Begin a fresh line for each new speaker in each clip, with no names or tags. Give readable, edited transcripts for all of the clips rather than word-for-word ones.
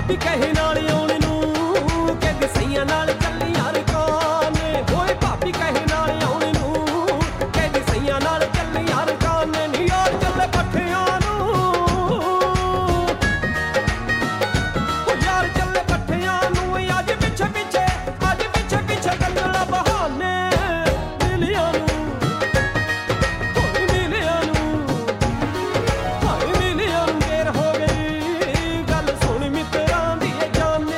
ਭਾਬੀ ਕਹੇ ਨਾਲ ਆਉਣ ਨੂੰ, ਕਹਿੰਦੀ ਸਈਆਂ ਨਾਲ ਚੱਲੀ ਯਾਰ ਕਾਨੇ। ਓਏ ਭਾਬੀ ਕਹੇ ਨਾਲ ਆਉਣ ਨੂੰ, ਕਹਿੰਦੀ ਸਈਆਂ ਨਾਲ ਚੱਲੀ ਯਾਰ ਕਾਨੇ। ਨੀ ਯਾਰ ਚੱਲੇ ਪੱਠਿਆਂ ਨੂੰ, ਓ ਯਾਰ ਚੱਲੇ ਪੱਠਿਆਂ ਨੂੰ। ਅੱਜ ਪਿੱਛੇ ਪਿੱਛੇ, ਅੱਜ ਪਿੱਛੇ ਪਿੱਛੇ ਕੰਜਲਾ ਬਹਾਨੇ ਮਿਲਿਆਂ ਨੂੰ, ਓਏ ਮਿਲਿਆਂ ਨੂੰ, ਹਾਏ ਮਿਲਿਆਂ ਨੂੰ ਦੇਰ ਹੋ ਗਈ। ਗੱਲ ਸੁਣ ਮਿੱਤਰਾਂ ਦੀ ਏ ਜਾਨੇ।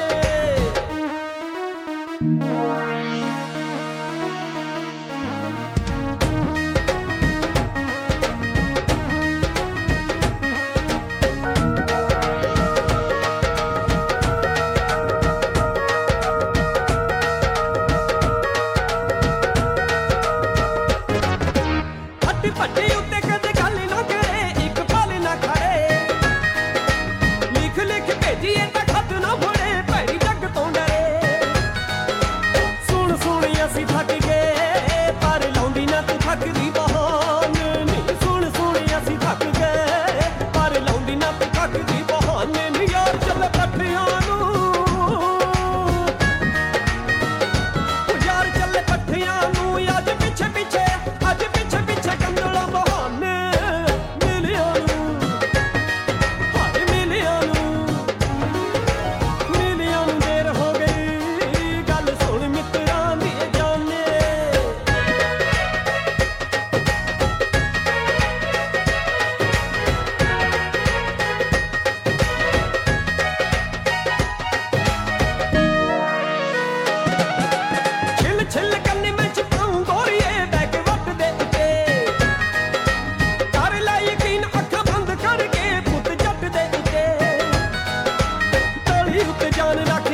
ਹੱਟੀ ਭੱਟੀ ਉੱਤੇ ਕਦੇ ਗੱਲ ਨਾ ਕਰੇ, ਇੱਕ ਪਲ ਨਾ ਖੜੇ। ਲਿਖ ਲਿਖ ਭੇਜੀਏ ਤਾਂ ਖੱਤ ਨਾ ਫੜੇ, ਭੈੜੀ ਜੱਗ ਤੋਂ ਡਰੇ। ਸੁਣ ਸੁਣ ਅਸੀਂ ਥੱਕ ਗਏ, ਪਰ ਲਾਉਂਦੀ ਨਾ ਤੂੰ ਥੱਕਦੀ ਬਹਾਨੇ। ਨੀ ਸੁਣ ਸੁਣ ਅਸੀਂ ਥੱਕ ਗਏ, ਪਰ ਲਾਉਂਦੀ ਨਾ ਤੂੰ ਥੱਕਦੀ ਬਹਾਨੇ। ਨੀ ਯਾਰ ਚੱਲੇ ਪੱਠਿਆਂ ਨੂੰ, ਓ ਯਾਰ ਚੱਲੇ ਪੱਠਿਆਂ ਨੂੰ। ਅੱਜ ਪਿੱਛੇ ਪਿੱਛੇ, ਅੱਜ ਪਿੱਛੇ ਪਿੱਛੇ ਕੰਜਲਾ ਬਹਾਨੇ ਮਿਲਿਆਂ ਨੂੰ, ਹਾਏ ਮਿਲਿਆਂ ਨੂੰ, ਮਿਲਿਆਂ ਨੂੰ ਦੇਰ ਹੋ ਗਈ। ਗੱਲ ਸੁਣ ਮਿੱਤਰਾਂ ਦੀ ਏ ਜਾਨੇ। ਛਿੱਲ ਛਿੱਲ ਕੰਨੀ ਮੈਂ ਚਿਪਕਾਊਂ ਗੋਰੀਏ, ਬੈਗ ਵੱਟ ਦੇ ਉੱਤੇ। ਕਰ ਲੈ ਯਕੀਨ ਅੱਖਾਂ ਬੰਦ ਕਰਕੇ, ਪੁੱਤ ਜੱਟ ਦੇ ਉੱਤੇ। ਤਲੀ ਉੱਤੇ ਜਾਨ ਰੱਖ